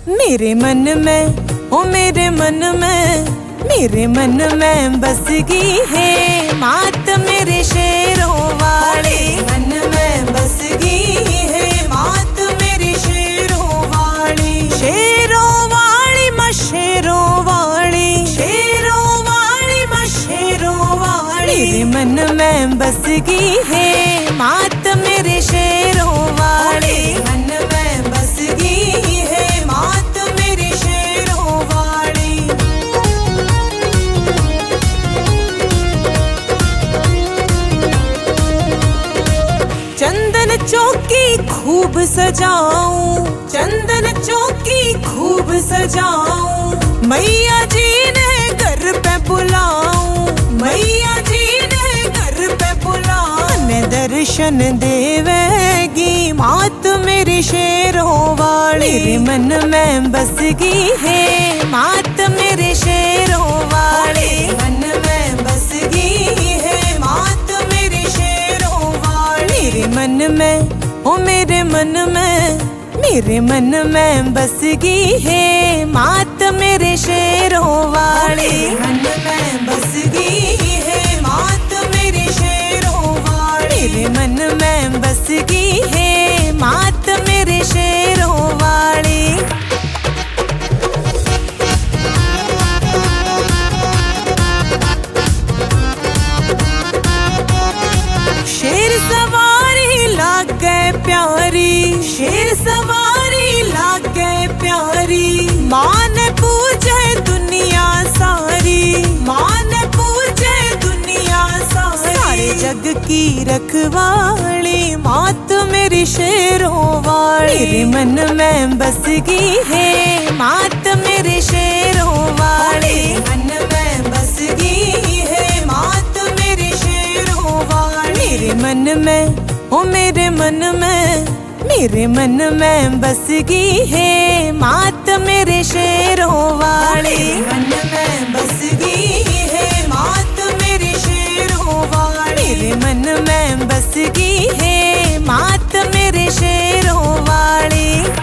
मेरे मन में, ओ मेरे मन में, मेरे मन में बस गई है मात मेरे शेरों वाली। मन में बस गई है मात मेरे शेरों वाली। शेरों वाली माँ शेरों वाली, शेरों वाली माँ शेरों वाली। मेरे मन में बस गई है मात मेरे शेरों वाली। मन में बस गई है मात मेरे शेरों वाली। चंदन चौकी खूब सजाऊं, चंदन चौकी खूब सजाऊं। मैया जी ने घर पे बुलाऊं, मैया जी ने घर पे बुलाऊं। ने दर्शन देवेगी मात मेरी शेरों वाली। मेरे मन में बस गई है मात मेरे शेरों वाली। मन में बस गई है मात मेरे शेरों वाली। मेरे मन में, ओ मेरे मन में, मेरे मन में बस गई है मात मेरे शेरों वाली। मन में बस गई है मात मेरे शेरों वाली। मेरे मन में बस गई है मात मेरे शेरों वाली। शेर सवारी लागे प्यारी, शेर सवारी लागे प्यारी। मान पूजे दुनिया सारी, मान पूजे दुनिया सारी। सारे जग की रखवाली मात मेरी शेरों वाली। मेरे मन में बस गई है मात मेरे शेरों वाली। मन में बस गई है मात मेरे शेरों वाली। मेरे मन में, ओ मेरे मन में, मेरे मन में बस गई है मात मेरे शेरों वाली। मन में बस गई है मात मेरे शेरों वाली। मेरे मन में बस गई है मात मेरे शेरों वाली।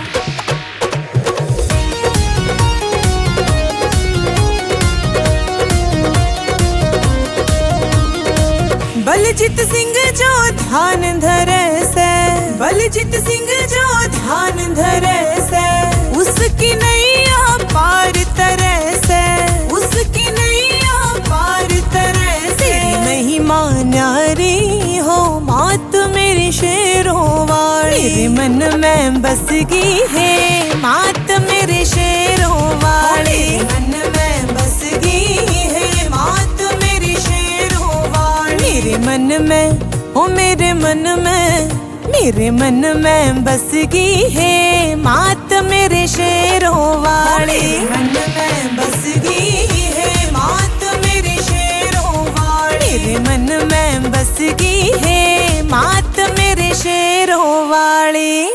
बलजीत सिंह जो ध्यान धरे से, बलजीत सिंह जो ध्यान धरे से। उसकी नैया पार तरे से, उसकी नैया पार तरे से। तेरी महिमा न्यारी हो मात मेरी शेरों वाली। मेरे मन में बस गई है मात मेरे शेरों वाली। मन में बस गई है मात मेरी शेरों वाली। मेरे मन में, ओ मेरे मन में, मेरे मन में बस गई है मात मेरे शेरों वाली। मन में बस गई है मात मेरे शेरों वाली। मेरे मन में बस गई है मात मेरे शेरों वाली।